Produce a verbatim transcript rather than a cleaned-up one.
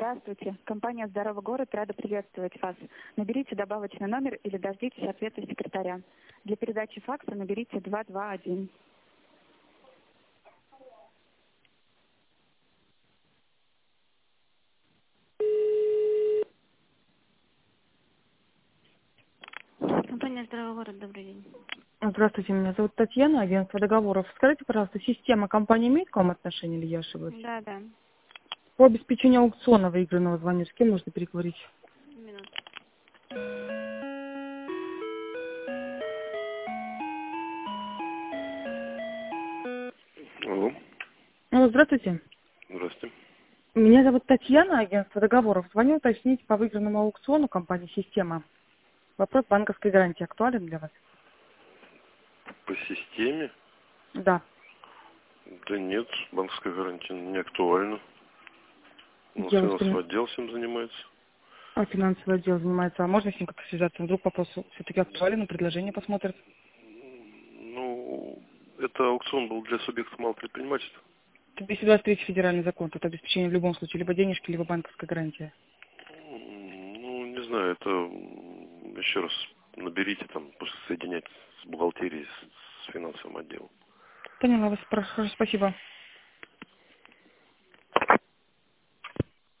Здравствуйте. Компания «Здоровый город» рада приветствовать вас. Наберите добавочный номер или дождитесь ответа секретаря. Для передачи факса наберите два два один. Компания «Здоровый город», добрый день. Здравствуйте, меня зовут Татьяна, агентство договоров. Скажите, пожалуйста, система компании имеет к вам отношение или я ошиблась? Да, да. По обеспечению аукциона выигранного звоню, с кем можно переговорить? Минуту. Алло, Ну, здравствуйте. здравствуйте. Меня зовут Татьяна, агентство договоров. Звоню уточнить по выигранному аукциону компании «Система». Вопрос банковской гарантии актуален для вас? По системе? Да. Да нет, банковская гарантия не актуальна. У нас Я вас финансовый поняла. отдел всем занимается. А финансовый отдел занимается. А можно с ним как-то связаться? Вдруг вопрос все-таки актуален, и предложение посмотрят? Ну, это аукцион был для субъектов малого предпринимательства. Это двести двадцать третий федеральный закон. Тут обеспечение в любом случае либо денежки, либо банковская гарантия. Ну, не знаю, это м, еще раз наберите там, просто соединять с бухгалтерией, с, с финансовым отделом. Поняла вас. Хорошо, спасибо.